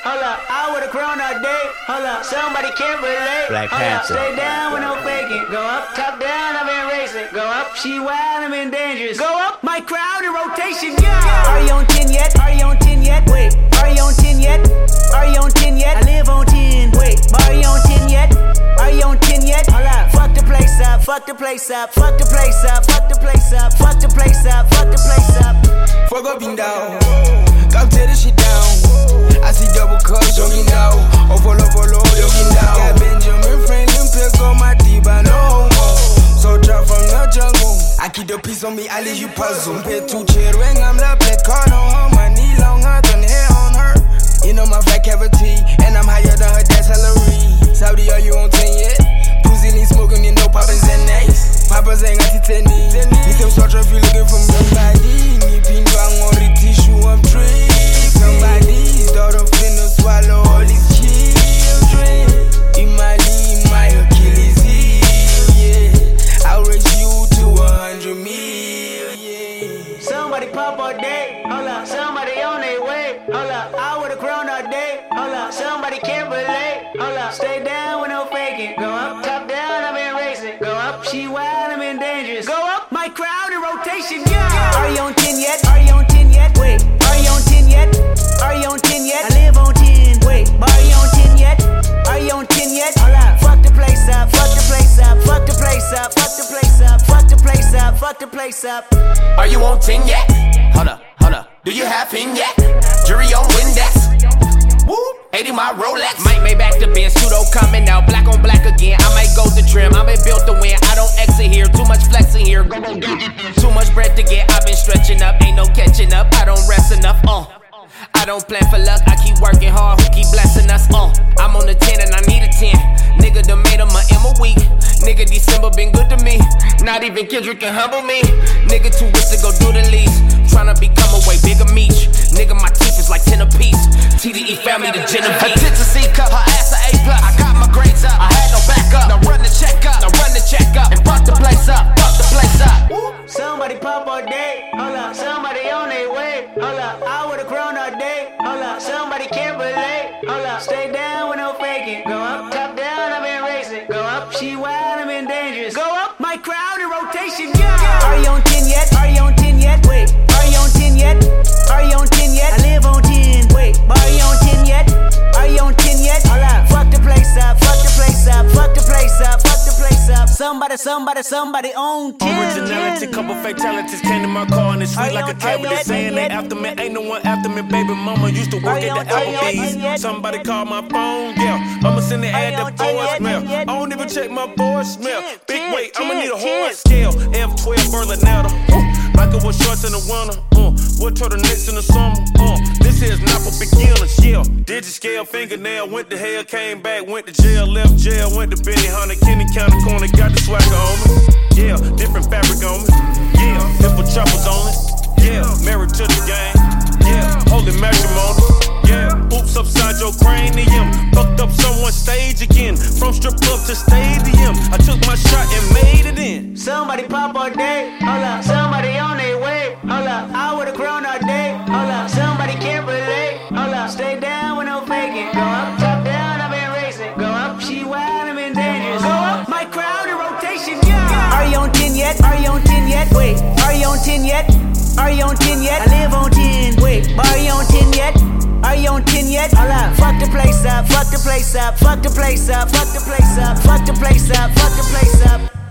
hold up. I would've grown all day, hold up. Somebody can't relate, Black hold up. Panther. Stay down with no faking. Go up, top down, I've been racing. Go up, she wild, I'm in dangerous. Go up, my crowd in rotation, yeah. Are you on 10 yet? Are you on 10 yet? Wait, are you on 10 yet? Are you on 10 yet? I live on 10. Wait, are you on 10 yet? Are you on 10 yet? Hold up, fuck the place up, fuck the place up, fuck the place up, fuck the place up, fuck the place up, fuck the place up. Fuck up and down, come tear this shit down. I see double cups, jogging down. Oh, follow, jogging down. Got Benjamin Franklin, pick on my teeth, I no homo. So drop from the jungle. I keep the peace on me, I leave you puzzle. Pay 2 chair ring, I'm the black card on her. My knee longer than hair on her. You know my fat cavity, and I'm higher than her dad's salary. Saudi, are you on 10 yet? Pussy lean smoking, you know Papa's and next. Papa's ain't got the tennis. You can start if you looking for somebody. Me pin bang on the tissue, I'm trick. Somebody's daughter finna swallow all these children. In my Achilles heel, yeah. I'll raise you to 100 million. Somebody pop all day, hold up. Somebody on their way, hold up. I would've grown all day, hold up. Somebody can't relate, hold up. Stay down with no faking. Go up, top down, I've been racing. Go up, she wild, I'm in dangerous. Go up, my crowd in rotation, yeah. Are you on 10 yet? Are you on 10 yet? Wait, are you on 10 yet? Are you on 10 yet? I live on 10. Wait, are you on 10 yet? Are you on 10 yet? Hold up, fuck the place up, fuck the place up, fuck the place up, fuck the place up, fuck the place up, fuck the place up. Are you on 10 yet? Hold up. Do you have him yet? Jury on Windex. Woo, 80 my Rolex. Might make back the Benz, pseudo coming out, black on black again. I might go to trim, I been built to win. I don't exit here, too much flexing here. Go get it. Too much bread to get, I've been stretching up, ain't no catching up. I don't rest enough, I don't plan for luck, I keep working hard, who keep blessing us, I'm on the 10 and I need a 10. Nigga done made him a M a week. Nigga December been good to me. Not even Kendrick can humble me. Nigga too rich to go do the least. Tryna become a way bigger meat. Nigga my teeth is like 10 apiece. TDE family to Genevieve. Her tits a C cup, her ass a A+. I got my grades up, I had no backup. Now run the check up, and fuck the place up, Somebody pop all day, hold up. Somebody on their way, hold up. I would've grown all day, hold up. Somebody can't relate, hold up. Stay down with no faking. Go up, top down, I've been racing. Go up, she wild, I'm in dangerous. Go up, my crowd in rotation, yeah. Are you on 10 yet? Are you on 10 yet? Wait, are you on 10 yet? Are you on 10 yet? I live on 10. Wait, are you on 10 yet? Are you on 10 yet? Hold up, fuck the place up, fuck the place up, fuck the place up, fuck the place up. Somebody on 10. Originality, couple fatalities came to my car and it's sweet like a cavity. Saying they after me, ain't no one after me. Baby mama used to work at the Applebee's. Somebody called my phone, yeah. I'ma send the ad to voicemail. I don't even check my voicemail. Big weight, I'ma need a horse scale. F12 Berlinetta. Like it was shorts in the winter. What turtlenecks in the summer? This here's not for beginners, yeah. Digit scale, fingernail, went to hell, came back, went to jail, left jail, went to Benny Hunter, Kenny County Corner, got the swagger on me. Yeah, different fabric on me. Yeah, nipple choppers on it. Yeah, married to the game. Yeah, holy matrimony. Yeah, oops upside your cranium. Fucked up someone's stage again. From strip club to stadium. I took my shot and made it in. Somebody pop all day, hold up. Somebody on their way, hold up. I would've grown all day, hold up. Somebody can't relate, hold up. Stay down with no faking. Go up, top down, I've been racing. Go up, she wild, I'm in dangerous. Go up, my crowd in rotation, yeah. Are you on 10 yet? Are you on 10 yet? Wait, are you on 10 yet? Are you on 10 yet? I live on 10. Wait, are you on 10 yet? Are you on 10 yet? Hold up, fuck the place up, fuck the place up, fuck the place up, fuck the place up, fuck the place up, fuck the place up.